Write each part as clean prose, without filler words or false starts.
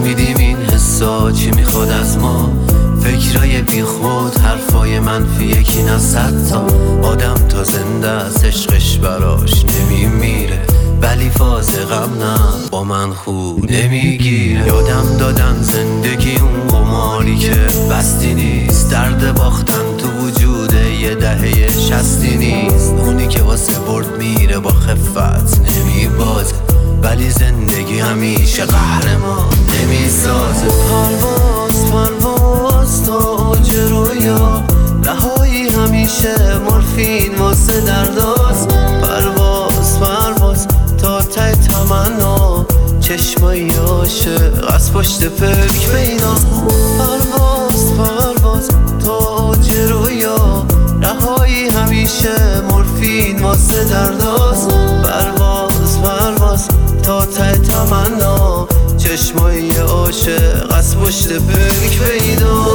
نفهمیدیم این حسا چی میخواد از ما. فکرای بی خود، حرفای منفی، یکی نه صد تا آدم تا زنده از عشقش براش نمیمیره، ولی فاز غم نه با من خوب نمیگیره. یادم دادن زندگی اون قماری که بستی نیست، درد باختن تو وجود یه دهه 60 نیست. اونی که واسه برد میره با خفت نمیبازه، ولی زندگی همیشه قهرمان نمیسازه. پرواز پرواز تا اوج رویا، رهایی همیشه مورفین واسه درداز. پرواز پرواز تا ته تمنا، چشمای عاشق از پشت پلک پیدا. پرواز پرواز تا اوج رویا، رهایی همیشه مورفین واسه درداز. پرواز پرواز تا ته تمنا، چشمای عاشق از پشت پلک پیدا.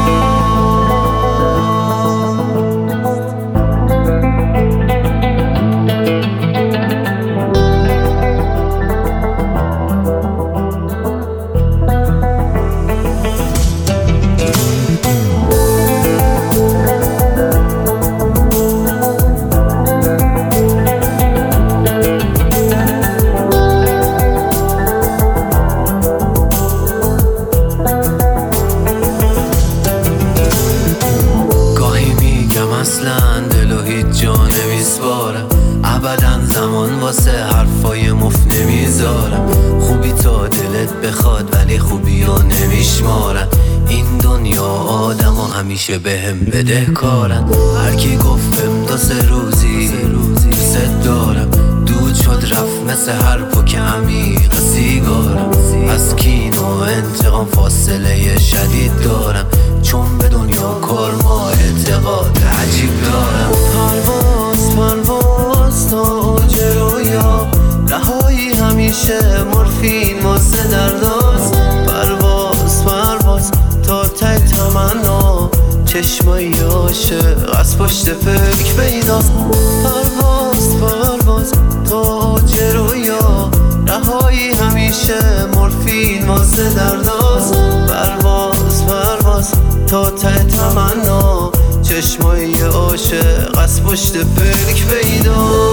اصلا دلو هیچ جا نمیسپارم، ابدا زمان واسه حرفای مفت نمیذارم. خوبی تا دلت بخواد ولی خوبی ها نمیشمارن. این دنیا آدم ها همیشه بهم بدهکارن. هرکی گفتم دو سه روزی دوست دارم، دود شد رفت مثل هر پک عمیق سیگارم. از کین و انتقام فاصله شدید دارم، چون به دنیا کارما اعتقاد عجیب دارم. پرواز پرواز تا اوج رویا، رهایی همیشه مورفین واسه درداز. پرواز پرواز تا ته تمنا، چشمای عاشق از پشت پلک پیدا. پرواز پرواز تا اوج رویا، رهایی همیشه مورفین واسه درداز. پرواز پرواز تا ته تمنا، چشمای عاشق از پشت پلک پیدا.